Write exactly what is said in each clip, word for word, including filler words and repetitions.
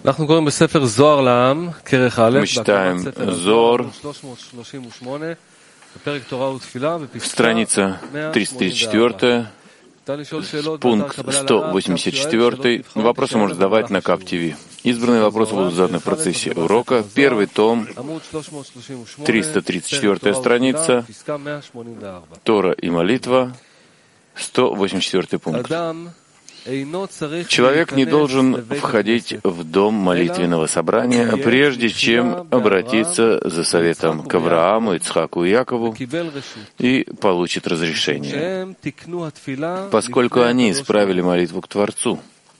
Мы читаем Зоар, страница триста тридцать четыре, пункт сто восемьдесят четыре. Вопросы можно задавать на Кап ти ви. Избранные вопросы будут заданы в процессе урока. Первый том, триста тридцать четвёртая страница, Тора и молитва, сто восемьдесят четвёртый пункт. Человек не должен входить в дом молитвенного собрания, прежде чем обратиться за советом к Аврааму, Ицхаку и Якову и получит разрешение, поскольку они исправили молитву к Творцу.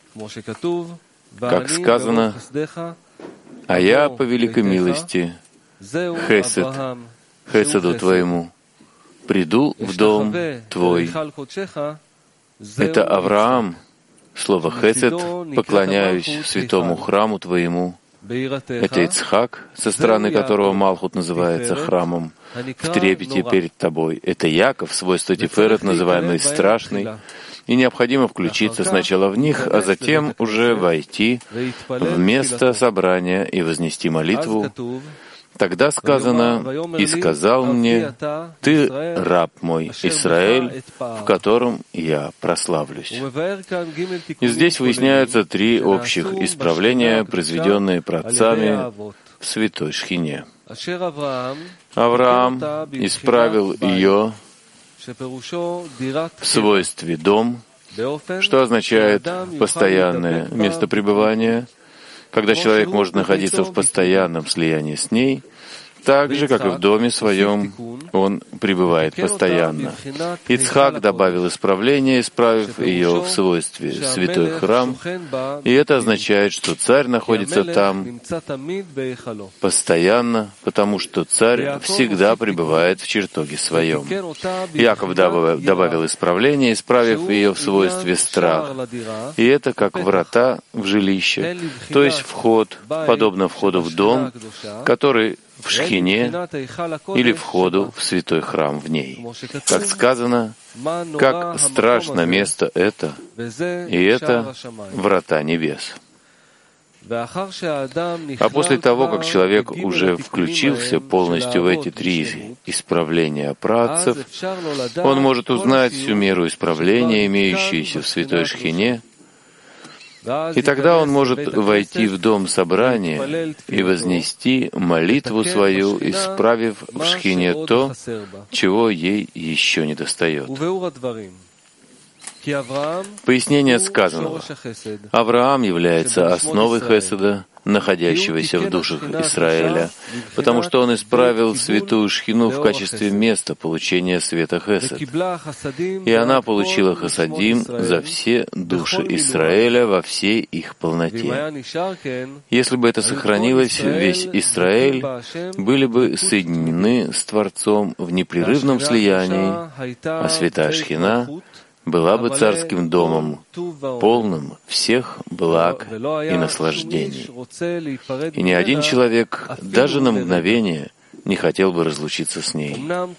Как сказано, «А я по великой милости, хесед, хеседу твоему, приду в дом твой». Это Авраам. Слово «хесед» — «поклоняюсь святому храму твоему». Это Ицхак, со стороны которого Малхут называется храмом, в трепете перед тобой. Это Яков, свойство Тиферет, называемый страшный. И необходимо включиться сначала в них, а затем уже войти в место собрания и вознести молитву. Тогда сказано, «И сказал мне, ты раб мой, Исраэль, в котором я прославлюсь». И здесь выясняются три общих исправления, произведенные праотцами в святой Шхине. Авраам исправил ее в свойстве «дом», что означает «постоянное место пребывания», когда человек может находиться в постоянном слиянии с ней, так же, как и в доме своем, он пребывает постоянно. Ицхак добавил исправление, исправив ее в свойстве святой храм, и это означает, что царь находится там постоянно, потому что царь всегда пребывает в чертоге своем. Яков добавил исправление, исправив ее в свойстве страх, и это как врата в жилище, то есть вход, подобно входу в дом, который в Шхине или входу в святой храм в ней. Как сказано, как страшно место это, и это врата небес. А после того, как человек уже включился полностью в эти три исправления праотцев, он может узнать всю меру исправления, имеющиеся в святой Шхине, и тогда он может войти в дом собрания и вознести молитву свою, исправив в Шхине то, чего ей еще не достает. Пояснение сказанного. Авраам является основой хеседа, находящегося в душах Израиля, потому что он исправил святую Шхину в качестве места получения света хесед. И она получила хасадим за все души Израиля во всей их полноте. Если бы это сохранилось, весь Израиль были бы соединены с Творцом в непрерывном слиянии, а святая Шхина была бы царским домом, полным всех благ и наслаждений. И ни один человек даже на мгновение не хотел бы разлучиться с ней.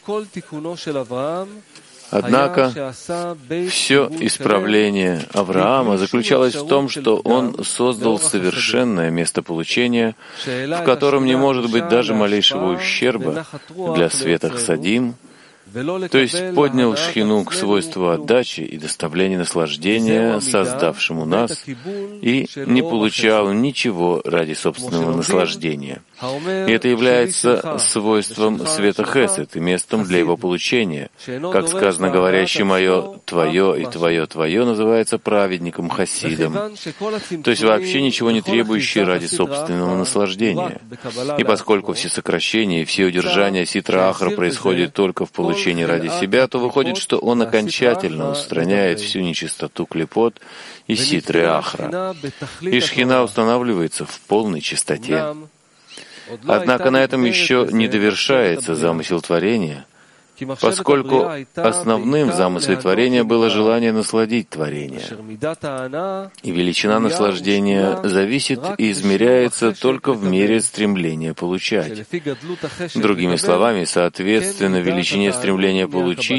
Однако все исправление Авраама заключалось в том, что он создал совершенное место получения, в котором не может быть даже малейшего ущерба для света хасадим, то есть поднял Шхину к свойству отдачи и доставления наслаждения создавшему нас и не получал ничего ради собственного наслаждения. И это является свойством света хесед и местом для его получения. Как сказано, говорящий «моё, твое и твое, твое» называется праведником хасидом, то есть вообще ничего не требующий ради собственного наслаждения. И поскольку все сокращения и все удержания ситра ахра происходят только в получении ради себя, то выходит, что он окончательно устраняет всю нечистоту клипот и ситры ахра. И Шхина устанавливается в полной чистоте. Однако на этом еще не довершается замысел творения, поскольку основным в замысле творения было желание насладить творение. И величина наслаждения зависит и измеряется только в мере стремления получать. Другими словами, соответственно величине стремления получить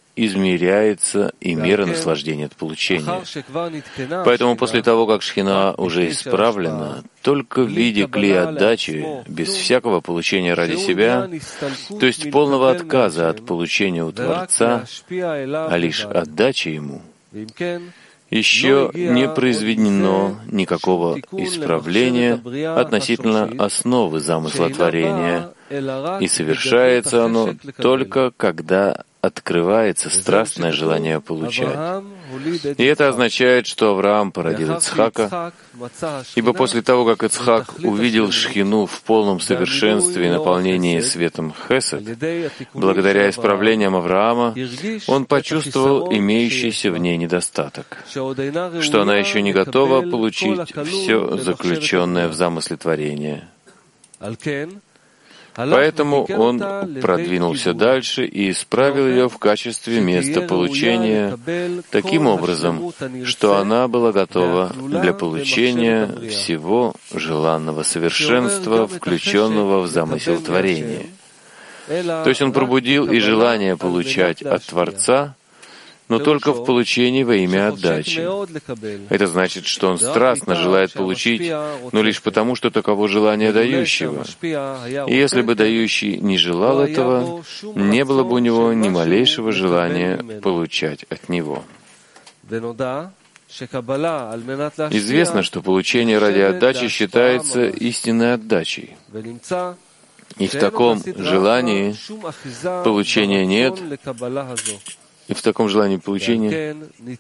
измеряется и мера наслаждения от получения. Поэтому после того, как шхина уже исправлена, только в виде клей отдачи, без всякого получения ради себя, то есть полного отказа от получения у Творца, а лишь отдачи Ему, еще не произведено никакого исправления относительно основы замысла творения, и совершается оно только когда открывается страстное желание получать. И это означает, что Авраам породил Ицхака, ибо после того, как Ицхак увидел шхину в полном совершенстве и наполнении светом Хесед, благодаря исправлениям Авраама, он почувствовал имеющийся в ней недостаток, что она еще не готова получить все заключенное в замысле творения. Поэтому он продвинулся дальше и исправил ее в качестве места получения таким образом, что она была готова для получения всего желанного совершенства, включенного в замысел творения. То есть он пробудил и желание получать от Творца, но только в получении во имя отдачи. Это значит, что он страстно желает получить, но лишь потому, что таково желание дающего. И если бы дающий не желал этого, не было бы у него ни малейшего желания получать от него. Известно, что получение ради отдачи считается истинной отдачей. И в таком желании получения нет, и в таком желании получения,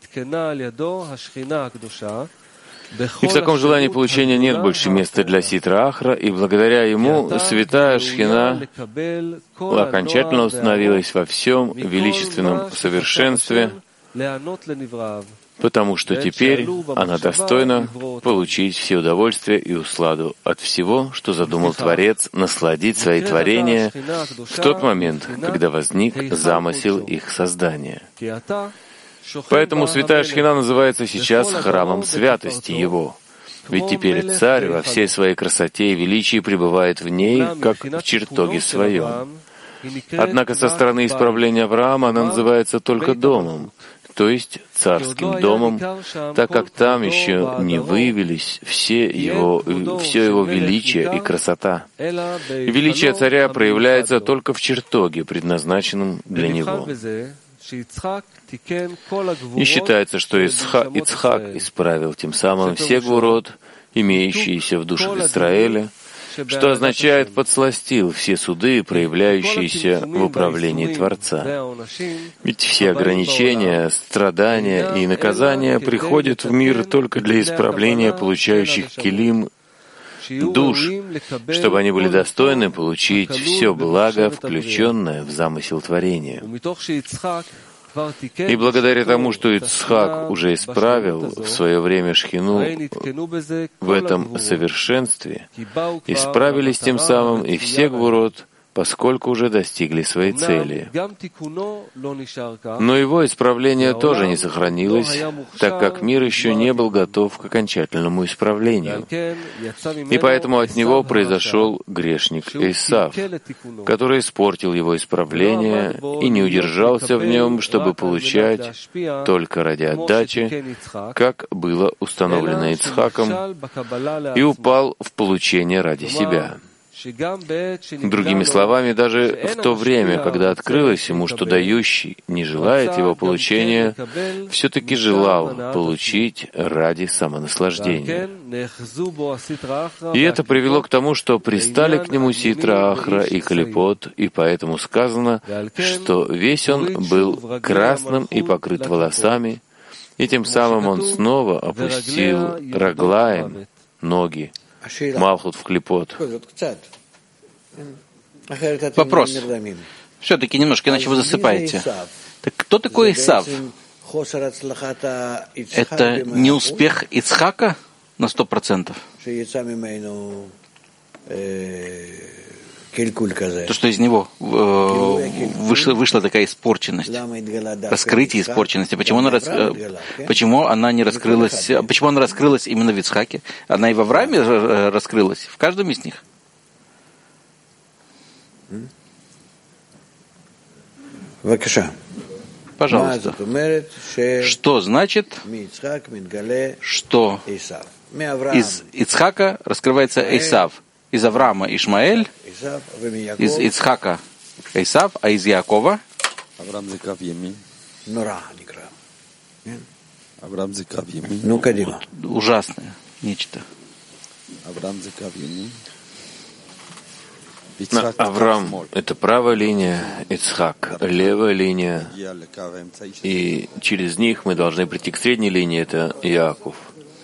и в таком желании получения нет больше места для Ситра Ахра, и благодаря ему святая Шхина окончательно установилась во всем величественном совершенстве, потому что теперь она достойна получить все удовольствия и усладу от всего, что задумал Творец, насладить свои творения в тот момент, когда возник замысел их создания. Поэтому святая Шхина называется сейчас храмом святости Его. Ведь теперь Царь во всей своей красоте и величии пребывает в ней, как в чертоге своем. Однако со стороны исправления Авраама она называется только домом, то есть царским домом, так как там еще не выявились все его, все его величие и красота. Величие царя проявляется только в чертоге, предназначенном для него. И считается, что Ицхак, Ицхак исправил тем самым все гвурот, имеющиеся в душах Израиля, что означает «подсластил все суды, проявляющиеся в управлении Творца». Ведь все ограничения, страдания и наказания приходят в мир только для исправления получающих килим душ, чтобы они были достойны получить все благо, включенное в замысел творения. И благодаря тому, что Ицхак уже исправил в свое время Шхину в этом совершенстве, исправились тем самым и все гвурот, поскольку уже достигли своей цели. Но его исправление тоже не сохранилось, так как мир еще не был готов к окончательному исправлению. И поэтому от него произошел грешник Эйсав, который испортил его исправление и не удержался в нем, чтобы получать только ради отдачи, как было установлено Ицхаком, и упал в получение ради себя. Другими словами, даже в то время, когда открылось ему, что дающий не желает его получения, все-таки желал получить ради самонаслаждения. И это привело к тому, что пристали к нему Ситра Ахра и Клипот, и поэтому сказано, что весь он был красным и покрыт волосами, и тем самым он снова опустил раглаем ноги, Малхут в Клипот. Вопрос. Все-таки немножко, иначе вы засыпаете. Так кто такой Исав? Это не успех Ицхака на сто процентов? То, что из него э, вышла, вышла такая испорченность, раскрытие испорченности. Почему она, рас, э, почему она не раскрылась? Почему она раскрылась именно в Ицхаке? Она и в Аврааме раскрылась, в каждом из них. Пожалуйста. Что значит, что из Ицхака раскрывается Эйсав, из Авраама Ишмаэль, из Ицхака Эйсав, а из Якова ужасное нечто. Авраам — это правая линия, Ицхак — левая линия, и через них мы должны прийти к средней линии, это Яков.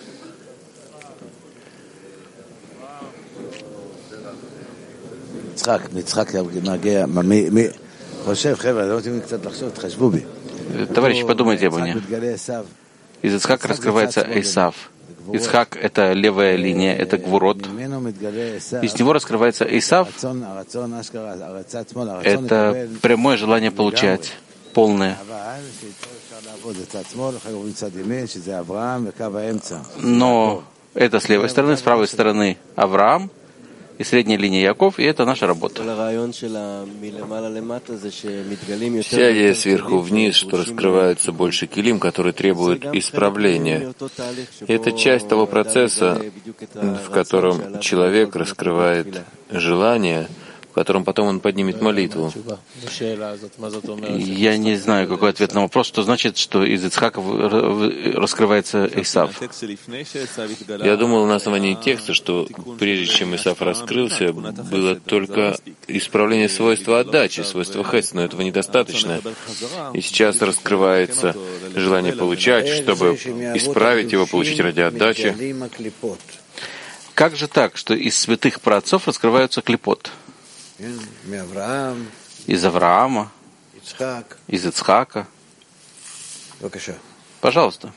Товарищи, подумайте обо мне. Из Ицхака раскрывается Эйсав. Ицхак — это левая линия, это гвурот. Из него раскрывается Эйсав. Это прямое желание получать, полное. Но это с левой стороны, с правой стороны Авраам, и средняя линия Яков, и это наша работа. Вся идея сверху вниз, что раскрывается больше килим, который требует исправления. И это часть того процесса, в котором человек раскрывает желание, в котором потом он поднимет молитву. Я не знаю, какой ответ на вопрос, что значит, что из Ицхака раскрывается Эйсав. Я думал на основании текста, что прежде чем Исав раскрылся, было только исправление свойства отдачи, свойства хесед, но этого недостаточно. И сейчас раскрывается желание получать, чтобы исправить его, получить ради отдачи. Как же так, что из святых праотцов раскрываются клипот? Из Авраама, из Ицхака. Пожалуйста.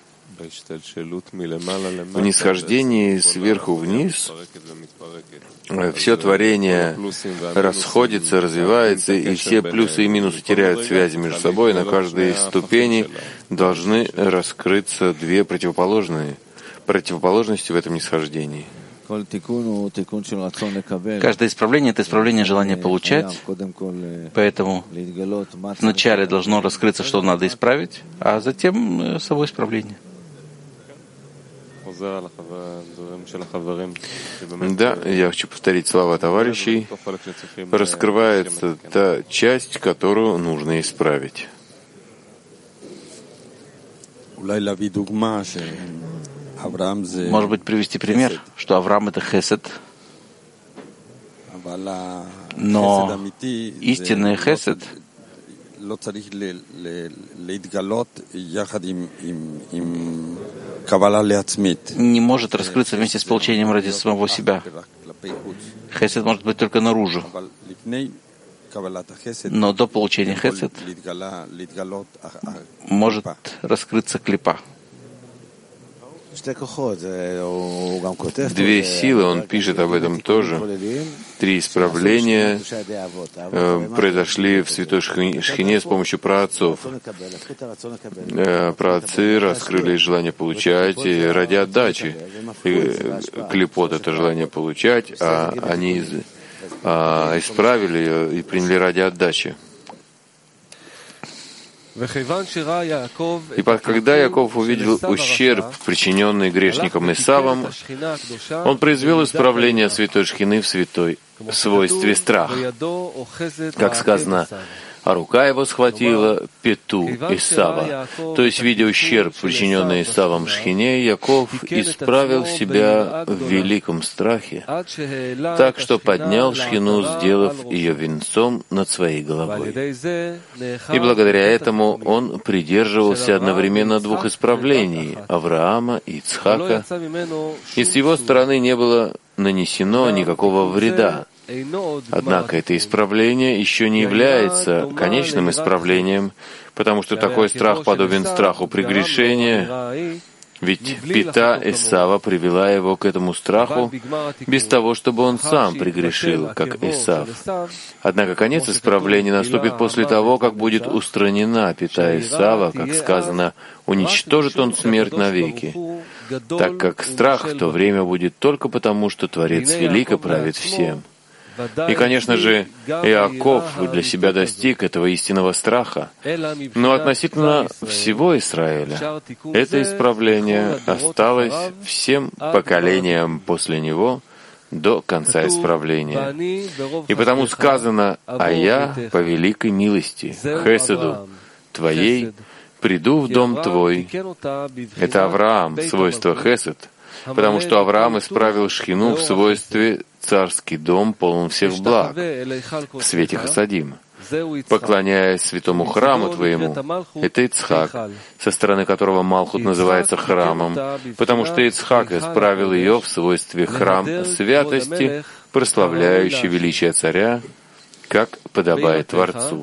В нисхождении сверху вниз все творение расходится, развивается, и все плюсы и минусы теряют связи между собой. На каждой из ступеней должны раскрыться две противоположные противоположности в этом нисхождении. Каждое исправление — это исправление желания получать, поэтому вначале должно раскрыться, что надо исправить, а затем само исправление. Да, я хочу повторить слова товарищей. Раскрывается та часть, которую нужно исправить. Может быть, привести пример, что Авраам — это хесед, но истинный хесед не может раскрыться вместе с получением ради самого себя. Хесед может быть только наружу. Но до получения хесед может раскрыться клипа. Две силы, он пишет об этом тоже. Три исправления э, произошли в Святой Шхине с помощью праотцов. Э, праотцы раскрыли желание получать и ради отдачи. И клипот — это желание получать, а они а, исправили ее и приняли ради отдачи. И когда Яков увидел ущерб, причиненный грешником Исавом, он произвел исправление Святой Шхины в святой свойстве страх. Как сказано, а рука его схватила пету Исава. То есть, видя ущерб, причиненный Исавом Шхине, Яков исправил себя в великом страхе, так что поднял Шхину, сделав ее венцом над своей головой. И благодаря этому он придерживался одновременно двух исправлений — Авраама и Ицхака, и с его стороны не было нанесено никакого вреда. Однако это исправление еще не является конечным исправлением, потому что такой страх подобен страху прегрешения, ведь пета Исава привела его к этому страху без того, чтобы он сам прегрешил, как Исав. Однако конец исправления наступит после того, как будет устранена пета Исава, как сказано, уничтожит он смерть навеки, так как страх в то время будет только потому, что Творец велик и правит всем. И, конечно же, Иаков для себя достиг этого истинного страха. Но относительно всего Израиля, это исправление осталось всем поколениям после него до конца исправления. И потому сказано: «А я по великой милости, хеседу Твоей, приду в дом Твой». Это Авраам, свойство хесед, потому что Авраам исправил шхину в свойстве царский дом, полон всех благ, в свете хасадим. Поклоняясь святому храму Твоему, это Ицхак, со стороны которого Малхут называется храмом, потому что Ицхак исправил ее в свойстве храм святости, прославляющий величие царя, как подобает Творцу.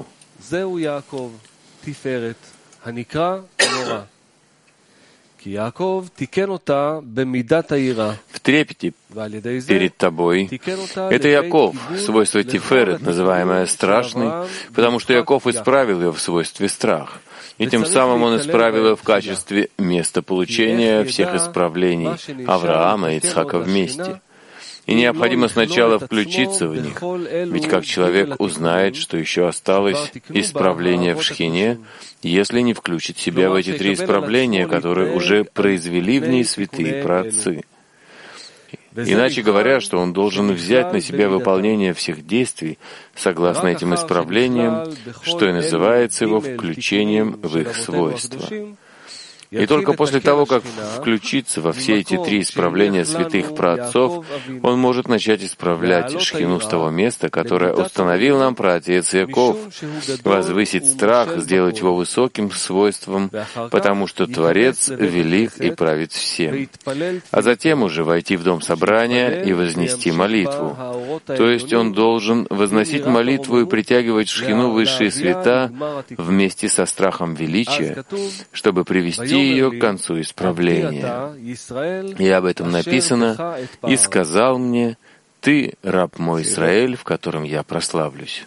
В трепете перед тобой это Яков, свойство Тиферет, называемое страшный, потому что Яков исправил ее в свойстве страх. И тем самым он исправил ее в качестве места получения всех исправлений Авраама и Ицхака вместе. И необходимо сначала включиться в них, ведь как человек узнает, что еще осталось исправление в шхине, если не включит себя в эти три исправления, которые уже произвели в ней святые праотцы. Иначе говоря, что он должен взять на себя выполнение всех действий согласно этим исправлениям, что и называется его включением в их свойства. И только после того, как включиться во все эти три исправления святых праотцов, он может начать исправлять шхину с того места, которое установил нам праотец Яков, возвысить страх, сделать его высоким свойством, потому что Творец велик и правит всем, а затем уже войти в дом собрания и вознести молитву. То есть он должен возносить молитву и притягивать шхину высшие света вместе со страхом величия, чтобы привести ее к концу исправления. И об этом написано: «И сказал мне: Ты, раб мой Израиль, в котором я прославлюсь».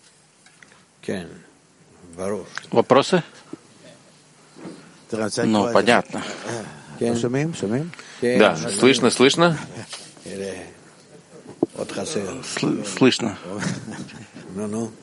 Вопросы? Ну, понятно. Да, слышно, слышно? Слышно. Ну,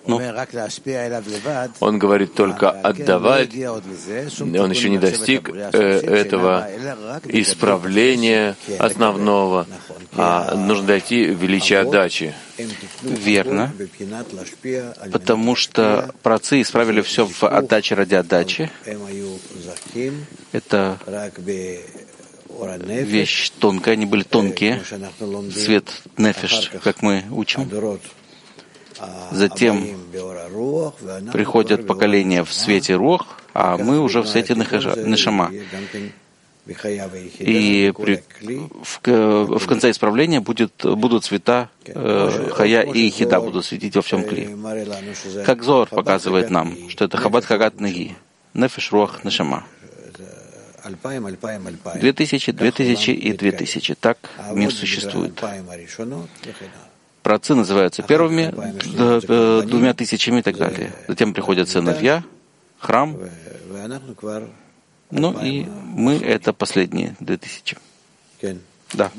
он говорит только отдавать, он еще не достиг э, этого исправления основного, а нужно дойти в величие отдачи. Верно, потому что праотцы исправили все в отдаче ради отдачи. Это вещь тонкая, они были тонкие, свет нефеш, как мы учим. Затем приходят поколения в свете рух, а мы уже в свете нешама. И при, в, в конце исправления будет, будут цвета э, хая и хида будут светить во всем кли. Как Зоар показывает нам, что это хабат хагат неги, нефеш руах нешама. Две тысячи, две тысячи и две тысячи. Так мир существует. Праотцы называются первыми двумя тысячами и так далее. Затем приходят сыновья, храм. Ну и мы — это последние две тысячи. Да.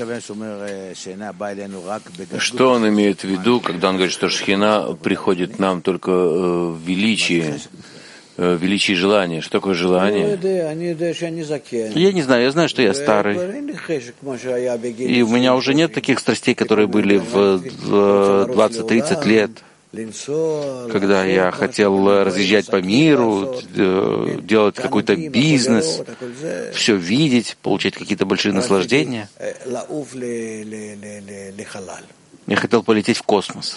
Что он имеет в виду, когда он говорит, что шхина приходит нам только в величии, в величии желания? Что такое желание? Я не знаю, я знаю, что я старый. И у меня уже нет таких страстей, которые были в двадцать-тридцать лет, когда я хотел разъезжать по миру, делать какой-то бизнес, все видеть, получать какие-то большие наслаждения. Я хотел полететь в космос.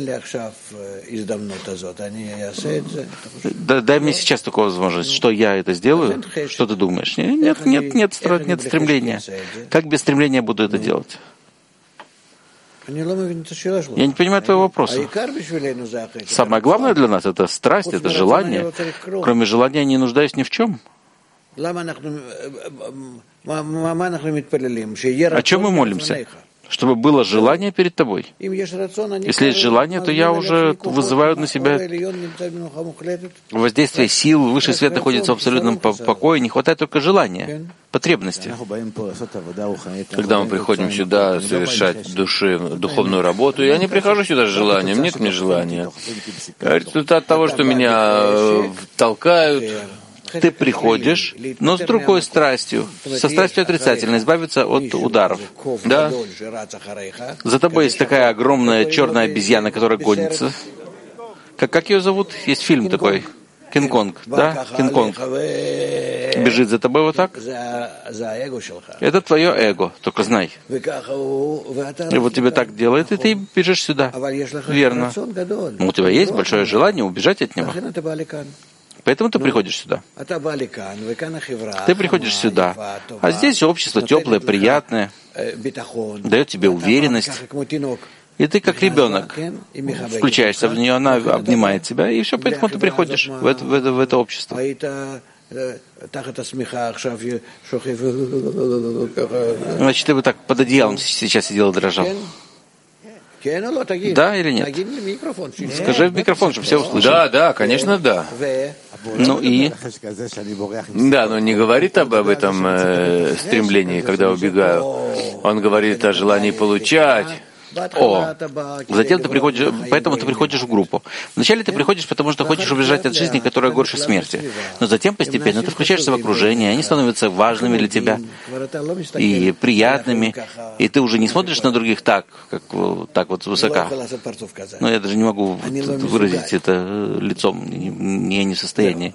Дай мне сейчас такую возможность, что я это сделаю. Что ты думаешь? Нет, нет, нет, нет, нет стремления. Как без стремления буду это делать? Я не понимаю твоего вопроса. Самое главное для нас — это страсть, это желание. Кроме желания я не нуждаюсь ни в чем. О чем мы молимся? чтобы было желание перед тобой. Если есть желание, то я уже вызываю на себя воздействие сил, высший свет находится в абсолютном покое, не хватает только желания, потребности. Когда мы приходим сюда совершать души, духовную работу, я не прихожу сюда с желанием, нет мне желания. Результат того, что меня толкают. Ты приходишь, но с другой страстью, со страстью отрицательной, избавиться от ударов. Да. За тобой есть такая огромная черная обезьяна, которая гонится. Как, как ее зовут? Есть фильм такой. Кинг-Конг, да? Кинг-Конг. Бежит за тобой вот так. Это твое эго, только знай. И вот тебе так делает, и ты бежишь сюда. Верно. Но у тебя есть большое желание убежать от него. Поэтому ты приходишь сюда. Ты приходишь сюда. А здесь общество теплое, приятное, дает тебе уверенность. И ты как ребенок включаешься в нее, она обнимает тебя, и все, поэтому ты приходишь в это, в это, в это общество. Значит, ты бы так под одеялом сейчас сидел и дрожал. Да или нет? Скажи в микрофон, чтобы все услышали. Да, да, конечно, да. Ну и? Да, но не говорит об, об этом э, стремлении, когда убегаю. Он говорит о желании получать. О, затем ты приходишь, поэтому ты приходишь в группу. Вначале ты приходишь, потому что хочешь убежать от жизни, которая горше смерти. Но затем постепенно ты включаешься в окружение, они становятся важными для тебя и приятными, и ты уже не смотришь на других так, как так вот свысока. Но я даже не могу выразить это лицом, я не в состоянии.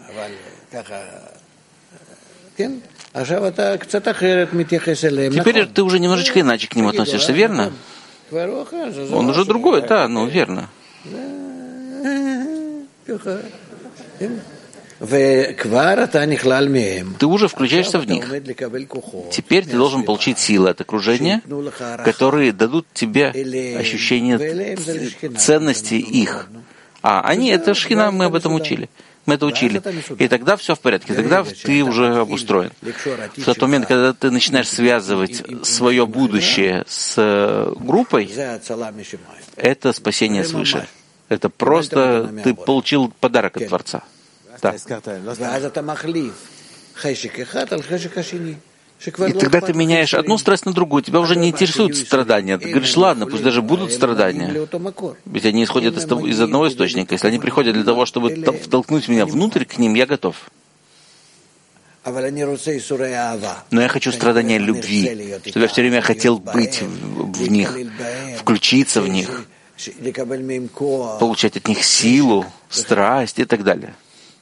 Теперь ты уже немножечко иначе к ним относишься, верно? Он уже другой, да, ну верно. Ты уже включаешься в них. Теперь ты должен получить силы от окружения, которые дадут тебе ощущение ценности их. А они, это шхина, мы об этом учили. Мы это учили. И тогда все в порядке, тогда ты уже обустроен. В тот момент, когда ты начинаешь связывать свое будущее с группой, это спасение свыше. Это просто ты получил подарок от Творца. Да. И тогда ты меняешь одну страсть на другую, тебя уже не интересуют страдания. Ты говоришь, ладно, пусть даже будут страдания. Ведь они исходят из, того, из одного источника. Если они приходят для того, чтобы втолкнуть меня внутрь к ним, я готов. Но я хочу страдания любви, чтобы я все время хотел быть в, в них, включиться в них, получать от них силу, страсть и так далее.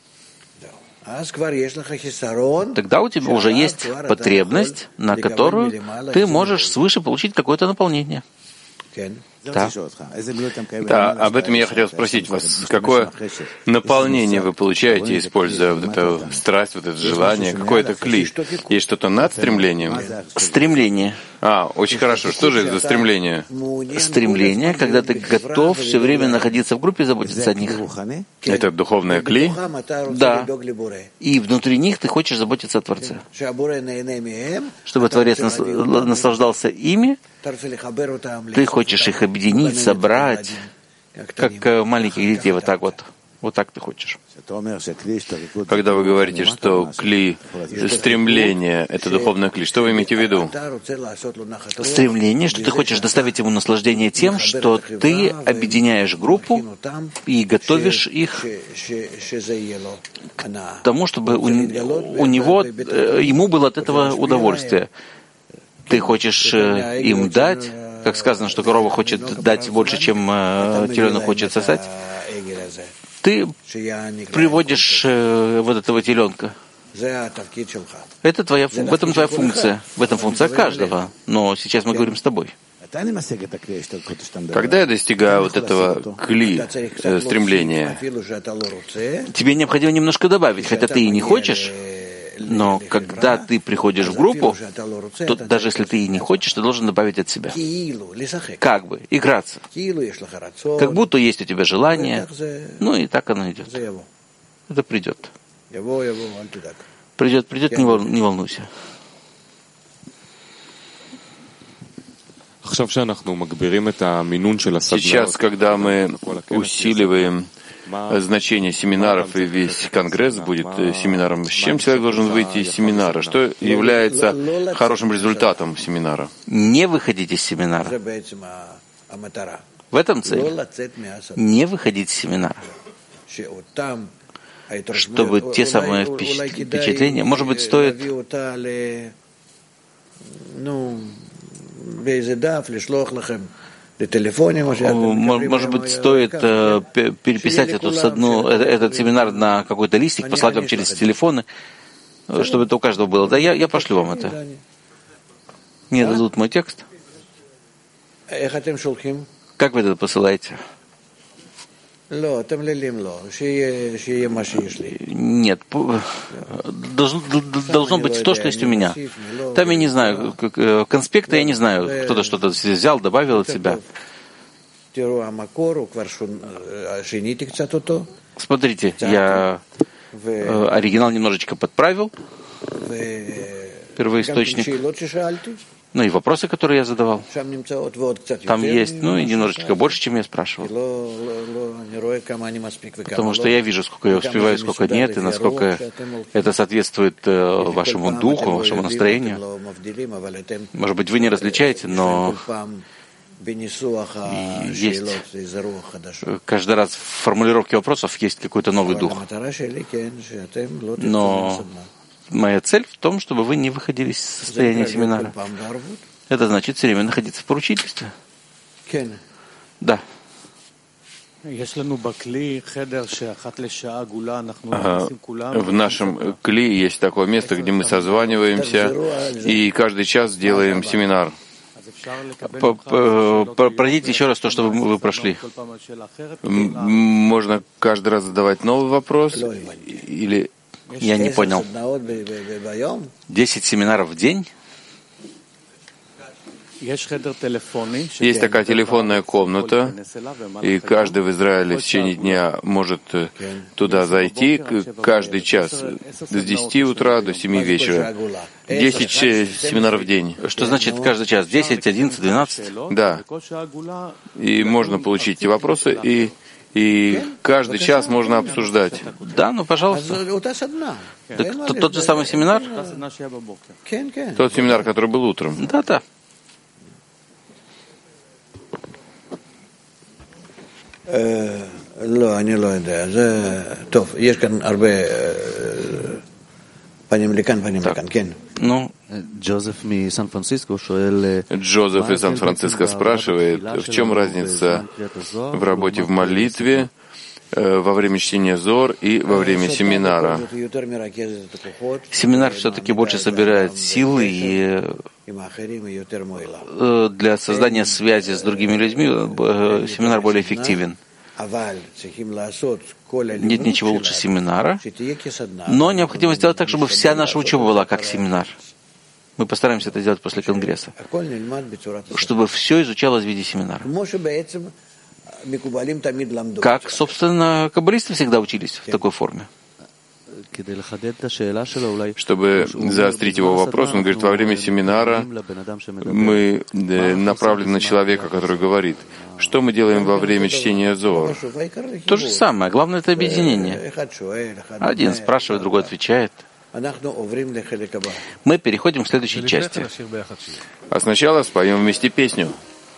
Тогда у тебя уже есть потребность, на которую ты можешь свыше получить какое-то наполнение. Да. Да, об этом я хотел спросить вас. Какое наполнение вы получаете, используя вот эту страсть, вот это желание? Какое это кли? Есть что-то над стремлением? Стремление. А, очень хорошо. Что же это за стремление? Стремление, когда ты готов все время находиться в группе и заботиться о них. Это духовное кли? Да. И внутри них ты хочешь заботиться о Творце. Чтобы Творец наслаждался ими, ты хочешь их объединить, собрать, как маленьких детей, вот так вот. Вот так ты хочешь. Когда вы говорите, что кли, стремление — это духовное кли, что вы имеете в виду? Стремление, что ты хочешь доставить ему наслаждение тем, что ты объединяешь группу и готовишь их к тому, чтобы у, у него, ему было от этого удовольствие. Ты хочешь им дать, как сказано, что корова хочет дать больше, чем теленок хочет сосать. Ты приводишь э, вот этого теленка. Это твоя, в этом твоя функция. В этом функция каждого. Но сейчас мы говорим с тобой. Когда я достигаю вот этого кли, э, стремления, тебе необходимо немножко добавить, хотя ты и не хочешь, но когда ты приходишь в группу, то даже если ты и не хочешь, ты должен добавить от себя. Как бы, играться. Как будто есть у тебя желание, ну и так оно идет. Это придет. Придет, придет, не волнуйся. Сейчас, когда мы усиливаем значение семинаров, и весь конгресс будет семинаром, с чем человек должен выйти из семинара? Что является хорошим результатом семинара? Не выходить из семинара. В этом цель. Не выходить из семинара. Чтобы те самые впечатления, может быть, стоит может быть, стоит э, переписать эту, одну, этот семинар на какой-то листик, послать вам через телефоны, чтобы это у каждого было. Да, я, я пошлю вам это. Мне дадут мой текст. Как вы это посылаете? Нет, должно, должно быть то, что есть у меня. Там я не знаю, конспекты я не знаю, кто-то что-то взял, добавил от себя. Смотрите, я оригинал немножечко подправил, первоисточник. Ну и вопросы, которые я задавал, там есть, ну и немножечко больше, чем я спрашивал. Потому что я вижу, сколько я успеваю, сколько нет, и насколько это соответствует вашему духу, вашему настроению. Может быть, вы не различаете, но есть каждый раз в формулировке вопросов есть какой-то новый дух. Но моя цель в том, чтобы вы не выходили из состояния семинара. Это значит все время находиться в поручительстве. Да. Ага. В нашем кли есть такое место, где мы созваниваемся и каждый час делаем семинар. Пройдите еще раз то, что вы прошли. Можно каждый раз задавать новый вопрос или... Я не понял. Десять семинаров в день? Есть такая телефонная комната, и каждый в Израиле в течение дня может туда зайти каждый час с десяти утра до семи вечера. Десять семинаров в день. Что значит каждый час? Десять, одиннадцать, двенадцать? Да. И можно получить эти вопросы, и И каждый час можно обсуждать. Да, ну, пожалуйста. Так, тот, тот же самый семинар? Тот семинар, который был утром. Да, да. Ну, Джозеф из Сан-Франциско спрашивает, в чем разница в работе в молитве, во время чтения Зор и во время семинара? Семинар все-таки больше собирает силы, и для создания связи с другими людьми семинар более эффективен. Нет ничего лучше семинара, но необходимо сделать так, чтобы вся наша учеба была как семинар. Мы постараемся это сделать после Конгресса, чтобы все изучалось в виде семинара. Как, собственно, каббалисты всегда учились в такой форме. Чтобы заострить его вопрос, он говорит, во время семинара мы направлены на человека, который говорит. Что мы делаем во время чтения Зоар? То же самое. Главное — это объединение. Один спрашивает, другой отвечает. Мы переходим к следующей части. А сначала споем вместе песню.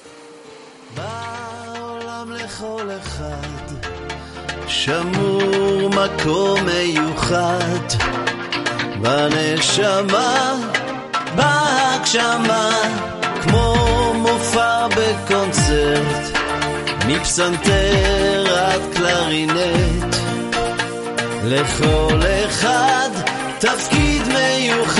שמור מקום מיוחד בנשמה, בהגשמה, כמו מופע בקונצרט, מפסנתר עד קלרינט, לכל אחד תפקיד מיוחד.